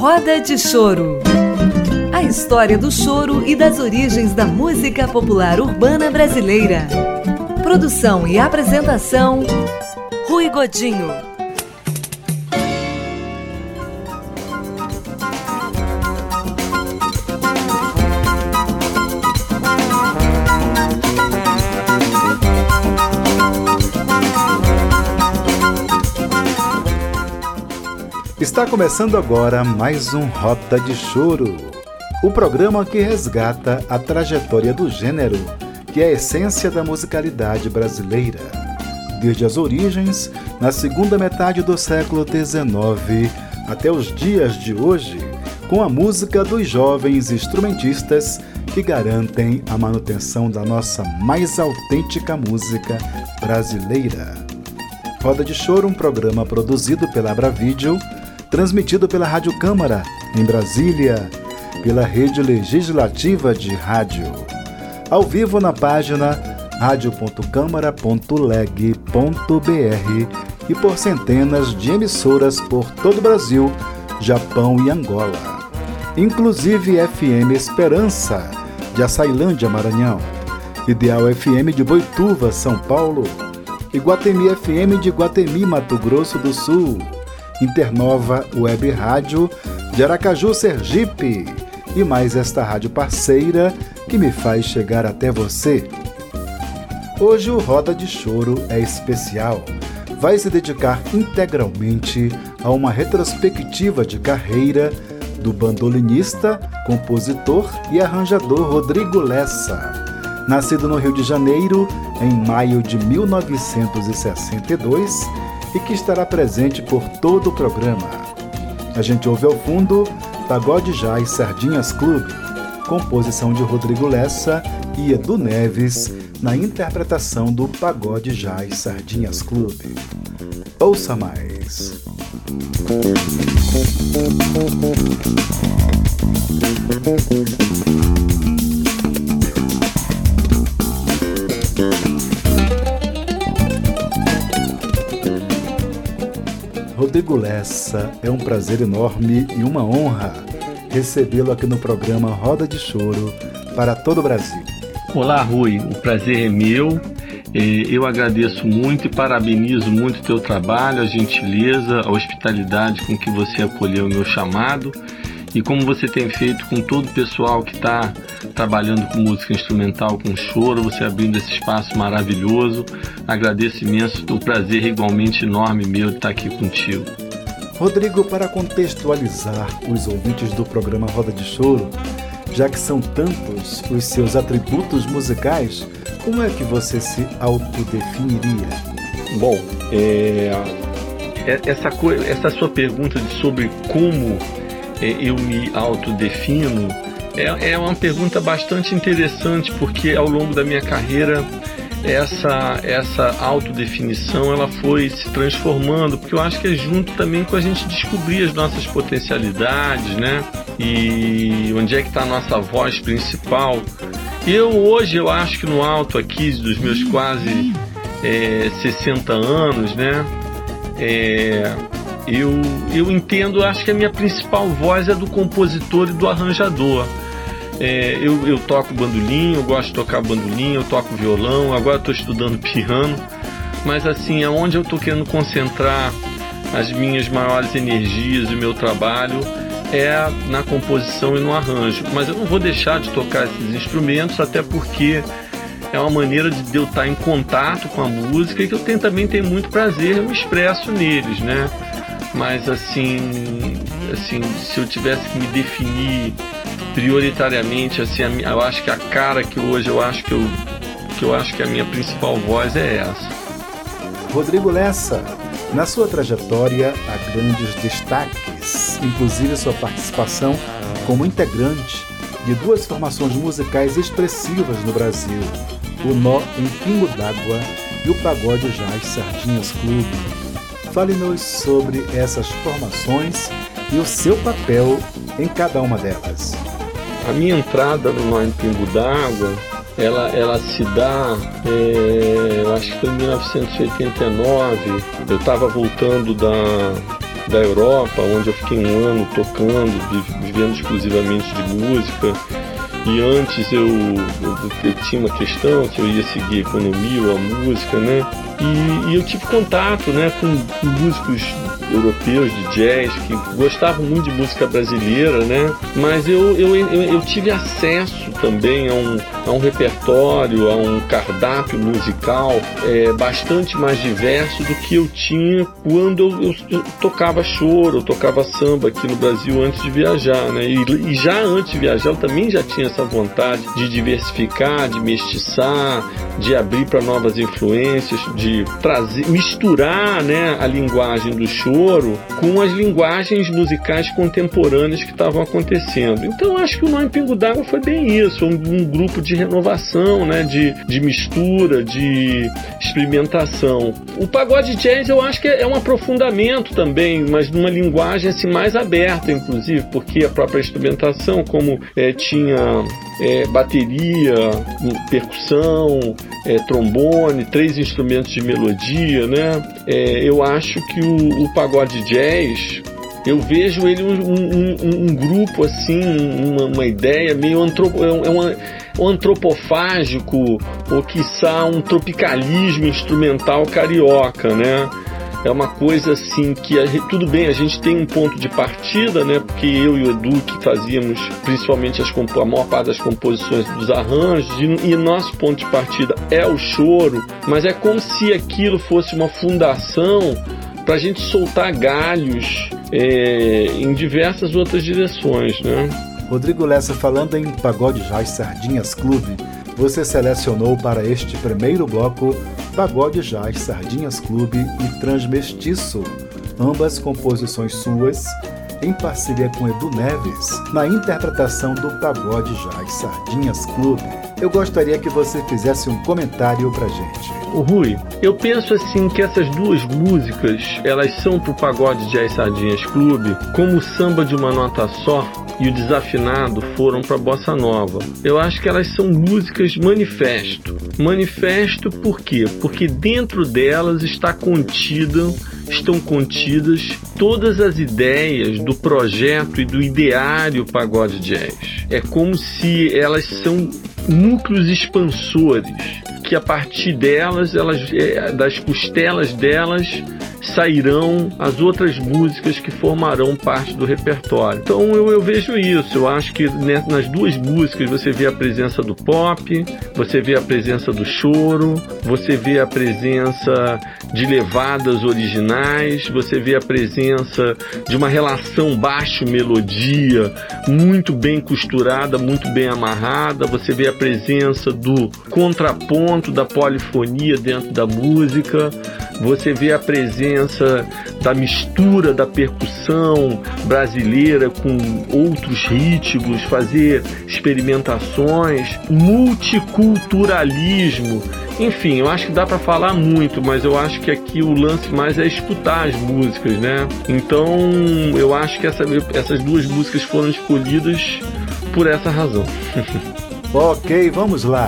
Roda de Choro. A história do choro e das origens da música popular urbana brasileira. Produção e apresentação, Rui Godinho. Está começando agora mais um Roda de Choro, o programa que resgata a trajetória do gênero, que é a essência da musicalidade brasileira, desde as origens, na segunda metade do século XIX, até os dias de hoje, com a música dos jovens instrumentistas que garantem a manutenção da nossa mais autêntica música brasileira. Roda de Choro, um programa produzido pela Abravídeo, transmitido pela Rádio Câmara, em Brasília, pela Rede Legislativa de Rádio. Ao vivo na página radio.câmara.leg.br e por centenas de emissoras por todo o Brasil, Japão e Angola. Inclusive FM Esperança, de Açailândia, Maranhão, Ideal FM de Boituva, São Paulo, Iguatemi FM de Iguatemi, Mato Grosso do Sul, Internova Web Rádio de Aracaju, Sergipe, e mais esta rádio parceira que me faz chegar até você. Hoje o Roda de Choro é especial. Vai se dedicar integralmente a uma retrospectiva de carreira do bandolinista, compositor e arranjador Rodrigo Lessa. Nascido no Rio de Janeiro em maio de 1962, e que estará presente por todo o programa. A gente ouve ao fundo Pagode Jazz Sardinhas Clube, composição de Rodrigo Lessa e Edu Neves, na interpretação do Pagode Jazz Sardinhas Clube. Ouça mais. Rodrigo Lessa, é um prazer enorme e uma honra recebê-lo aqui no programa Roda de Choro para todo o Brasil. Olá, Rui, o prazer é meu. Eu agradeço muito e parabenizo muito o teu trabalho, a gentileza, a hospitalidade com que você acolheu o meu chamado e como você tem feito com todo o pessoal que está trabalhando com música instrumental, com choro, você abrindo esse espaço maravilhoso. Agradeço imenso, o prazer é igualmente enorme meu de estar aqui contigo. Rodrigo, para contextualizar os ouvintes do programa Roda de Choro, já que são tantos os seus atributos musicais, como é que você se autodefiniria? Bom, essa sua pergunta sobre como eu me autodefino é uma pergunta bastante interessante, porque ao longo da minha carreira essa autodefinição ela foi se transformando, porque eu acho que é junto também com a gente descobrir as nossas potencialidades, né? E onde é que está a nossa voz principal. Hoje eu acho que no alto aqui dos meus quase 60 anos, né? Eu entendo, acho que a minha principal voz é do compositor e do arranjador. Eu toco bandolim, eu gosto de tocar bandolim, eu toco violão, agora estou estudando piano, mas assim, aonde eu estou querendo concentrar as minhas maiores energias e o meu trabalho é na composição e no arranjo, mas eu não vou deixar de tocar esses instrumentos, até porque é uma maneira de eu estar em contato com a música e que eu também tenho muito prazer, eu me expresso neles, né? Mas assim, se eu tivesse que me definir prioritariamente, assim, eu acho que a cara que hoje eu acho que a minha principal voz é essa. Rodrigo Lessa, na sua trajetória há grandes destaques, inclusive sua participação como integrante de duas formações musicais expressivas no Brasil, o Nó em Pingo d'Água e o Pagode Jazz Sardinhas Clube. Fale-nos sobre essas formações e o seu papel em cada uma delas. A minha entrada no Nó em Pingo d'Água, ela se dá, eu acho que foi em 1989, eu estava voltando da Europa, onde eu fiquei 1 ano tocando, vivendo exclusivamente de música. E antes eu tinha uma questão que eu ia seguir a economia ou a música, né? E eu tive contato, né, com músicos europeus de jazz que gostavam muito de música brasileira, né? Mas eu tive acesso também a um repertório, a um cardápio musical bastante mais diverso do que eu tinha quando eu tocava choro, eu tocava samba aqui no Brasil antes de viajar, né? E já antes de viajar eu também já tinha essa vontade de diversificar, de mestiçar, de abrir para novas influências, de trazer, misturar, né, a linguagem do choro com as linguagens musicais contemporâneas que estavam acontecendo. Então acho que o Nó em Pingo d'Água foi bem isso, um grupo de renovação, né, de mistura, de experimentação. O pagode jazz eu acho que é um aprofundamento também, mas numa linguagem assim, mais aberta, inclusive, porque a própria instrumentação, como tinha bateria, percussão, trombone, 3 instrumentos de melodia, né? Eu acho que o pagode jazz, eu vejo ele um grupo assim, uma ideia meio antropofágico, ou quiçá um tropicalismo instrumental carioca, né? É uma coisa assim que, tudo bem, a gente tem um ponto de partida, né? Porque eu e o Edu que fazíamos principalmente a maior parte das composições dos arranjos, e nosso ponto de partida é o choro, mas é como se aquilo fosse uma fundação para a gente soltar galhos em diversas outras direções, né? Rodrigo Lessa, falando em Pagode Jazz Sardinhas Clube, você selecionou para este primeiro bloco Pagode Jazz Sardinhas Clube e Transmestiço, ambas composições suas, em parceria com Edu Neves, na interpretação do Pagode Jazz Sardinhas Clube. Eu gostaria que você fizesse um comentário pra gente. Rui, eu penso assim que essas duas músicas, elas são pro Pagode Jazz Sardinhas Clube, como o Samba de uma Nota Só e o Desafinado foram para Bossa Nova. Eu acho que elas são músicas manifesto. Manifesto por quê? Porque dentro delas estão contidas todas as ideias do projeto e do ideário pagode jazz. É como se elas são núcleos expansores, que a partir delas, das costelas delas, sairão as outras músicas que formarão parte do repertório. Então eu vejo isso, eu acho que nas duas músicas você vê a presença do pop, você vê a presença do choro, você vê a presença de levadas originais, você vê a presença de uma relação baixo-melodia muito bem costurada, muito bem amarrada, você vê a presença do contraponto, da polifonia dentro da música, você vê a presença da mistura da percussão brasileira com outros ritmos, fazer experimentações, multiculturalismo. Enfim, eu acho que dá para falar muito, mas eu acho que aqui o lance mais é escutar as músicas, né? Então, eu acho que essas duas músicas foram escolhidas por essa razão. Ok, vamos lá.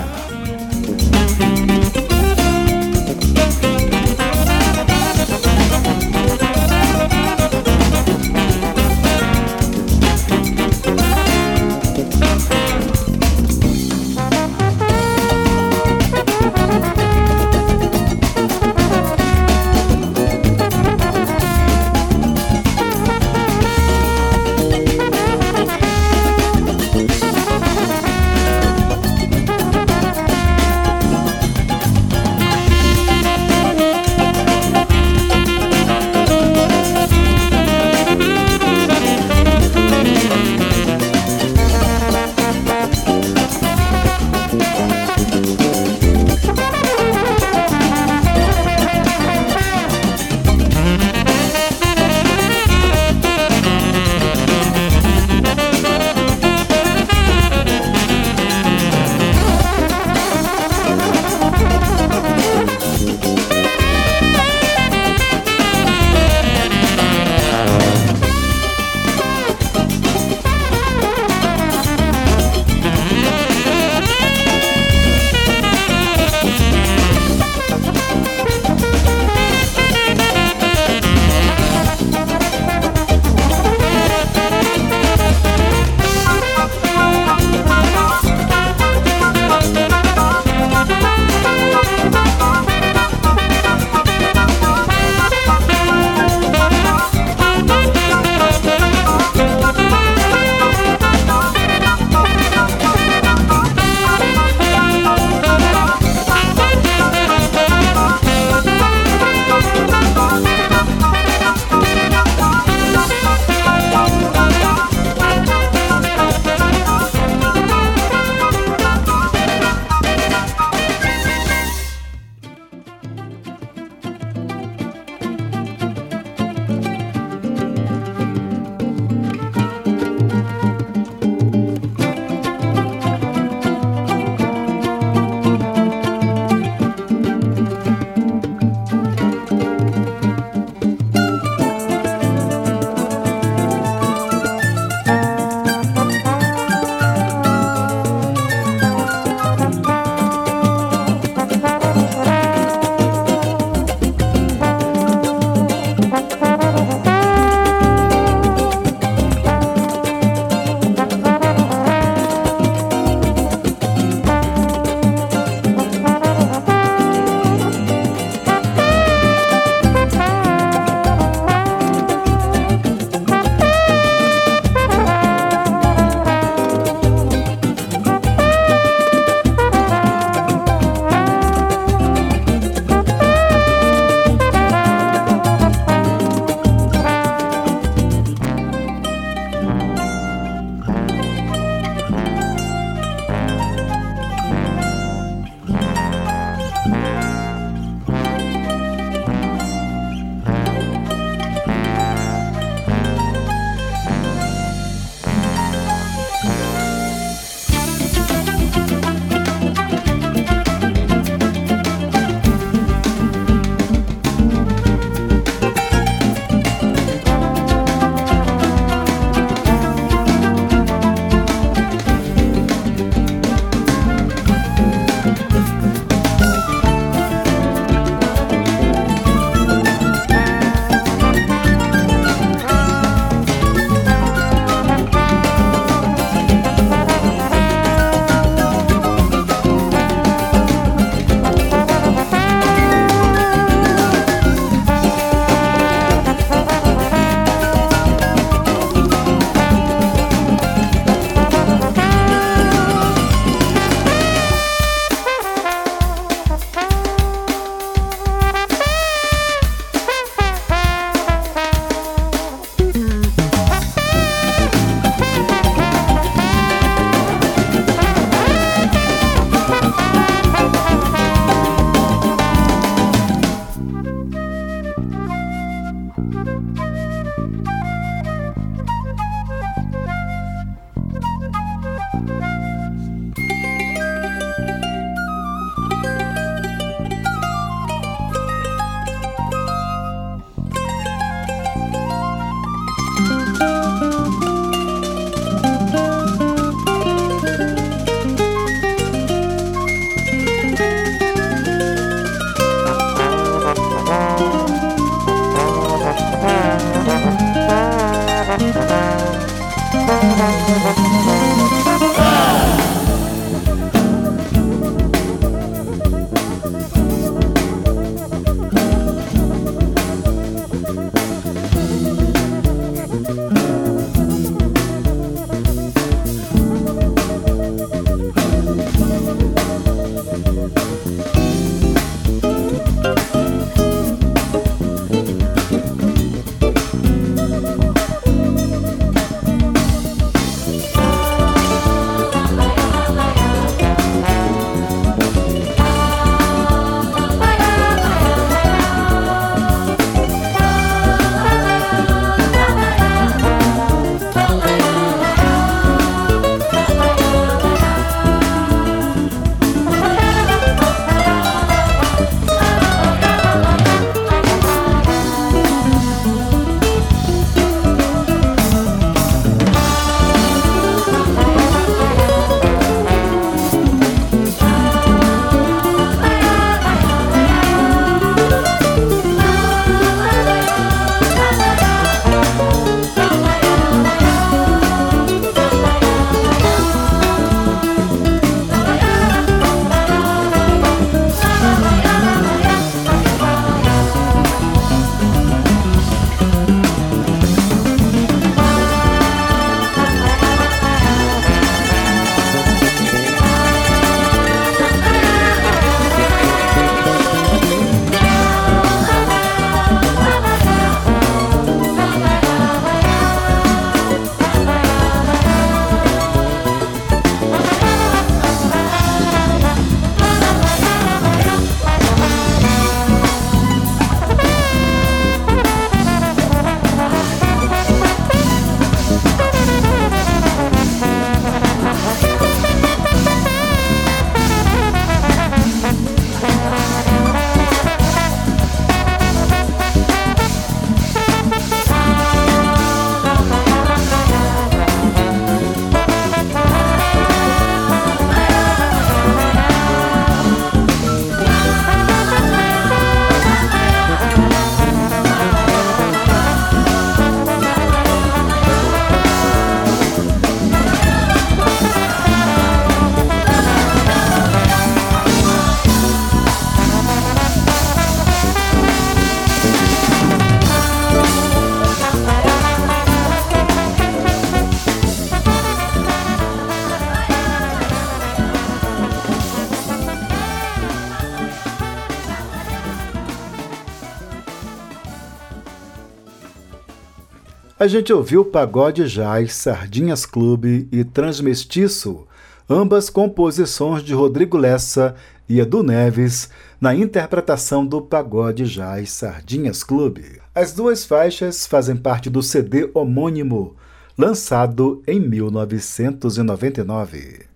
A gente ouviu Pagode Jazz, Sardinhas Clube e Transmestiço, ambas composições de Rodrigo Lessa e Edu Neves, na interpretação do Pagode Jazz, Sardinhas Clube. As duas faixas fazem parte do CD homônimo, lançado em 1999.